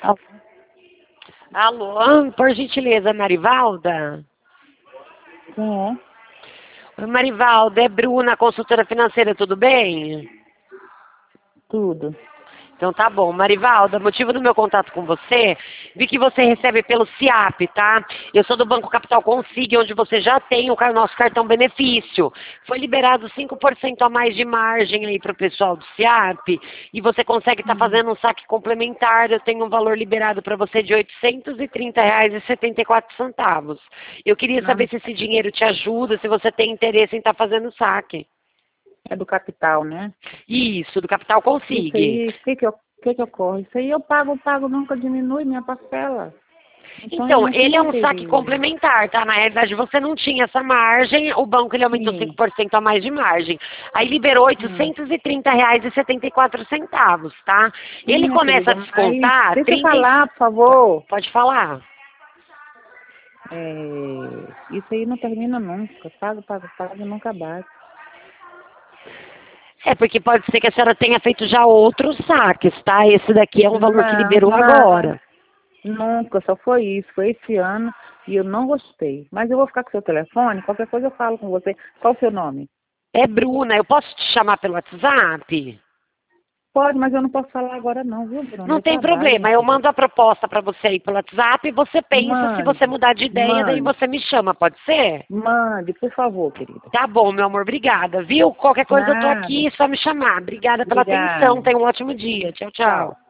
Alô? Alô, por gentileza, Marivalda? Quem é? Oi, Marivalda, é Bruna, consultora financeira, tudo bem? Tudo. Então tá bom. Marivalda, motivo do meu contato com você, vi que você recebe pelo CIAP, tá? Eu sou do Banco Capital Consig, onde você já tem o nosso cartão benefício. Foi liberado 5% a mais de margem aí para o pessoal do CIAP e você consegue estar fazendo um saque complementar. Eu tenho um valor liberado para você de R$ 830,74. Eu queria saber Não, se esse dinheiro te ajuda, se você tem interesse em estar fazendo saque. é do capital, né? Isso, do Capital Isso Consig. aí, o que que ocorre? Isso aí eu pago, nunca diminui minha parcela. Então eu Então, não ele é tinha um saque interesse. complementar, tá? Na realidade, você não tinha essa margem, o banco ele aumentou Sim, 5% a mais de margem. Aí liberou R$ sim. 830,74, tá? Sim, Ele minha começa a querida, mas descontar deixa eu 30 falar, por favor. Pode falar. Isso aí não termina nunca. Pago, nunca bate. É, porque pode ser que a senhora tenha feito já outros saques, tá? Esse daqui é um valor que Não, liberou não, agora. nunca, só foi isso, foi esse ano e eu não gostei. Mas eu vou ficar com seu telefone, qualquer coisa eu falo com você. Qual o seu nome? É Bruna, eu posso te chamar pelo WhatsApp? Pode, mas eu não posso falar agora não, viu, Bruno? Não Eu tem trabalho, minha problema, eu filha. mando a proposta para você aí pelo WhatsApp e você pensa, se você Mande, mudar de ideia, daí mande, você me chama, pode ser? mande, por favor, querida. Tá bom, meu amor, obrigada, viu? Qualquer coisa eu tô Nada. aqui, é só me chamar. Obrigada pela atenção, Obrigada. tenha um ótimo dia. Tchau, tchau. Tchau.